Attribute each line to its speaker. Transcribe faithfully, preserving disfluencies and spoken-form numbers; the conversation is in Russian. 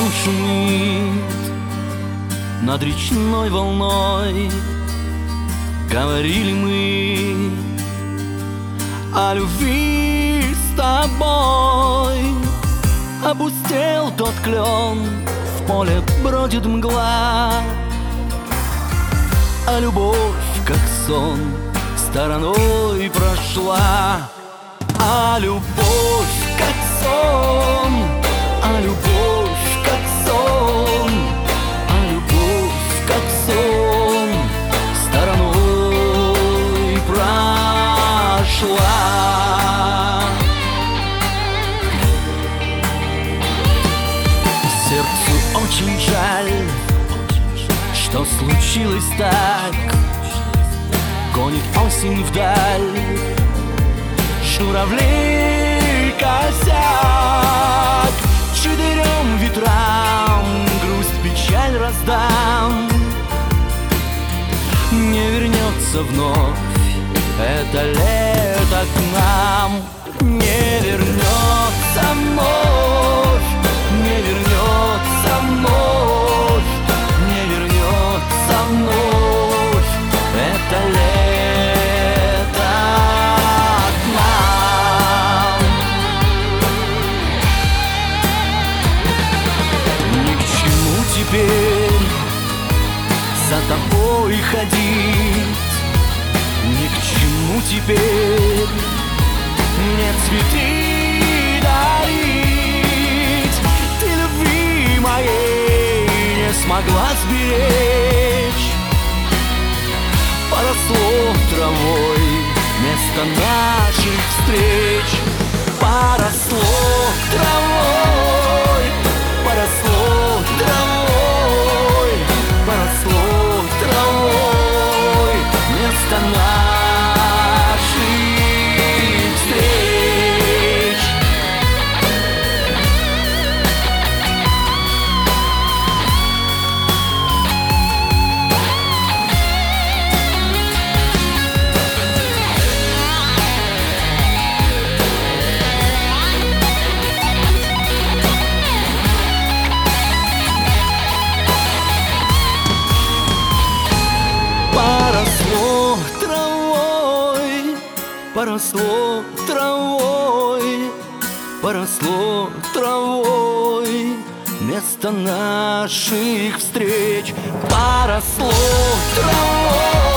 Speaker 1: Океан шумит над речной волной. Говорили мы о любви с тобой. Опустел тот клен, в поле бродит мгла, а любовь, как сон, стороной прошла. А любовь, как сон, а любовь, как сон, а любовь, как сон, стороной прошла. Сердцу очень жаль, что случилось так. Гонит осень вдаль, журавлей косяк. Четырем ветрам грусть, печаль раздам. Не вернется вновь это лето к нам. Не вернется вновь, не вернется вновь, не вернется вновь это лето к нам. Ни к чему теперь за тобой ходить, ни к чему теперь мне цветы дарить. Ты любви моей не смогла сберечь, поросло травой место наших встреч. Поросло травой, поросло травой, поросло травой место наших встреч. Поросло травой, поросло травой, поросло травой место наших встреч. Поросло травой.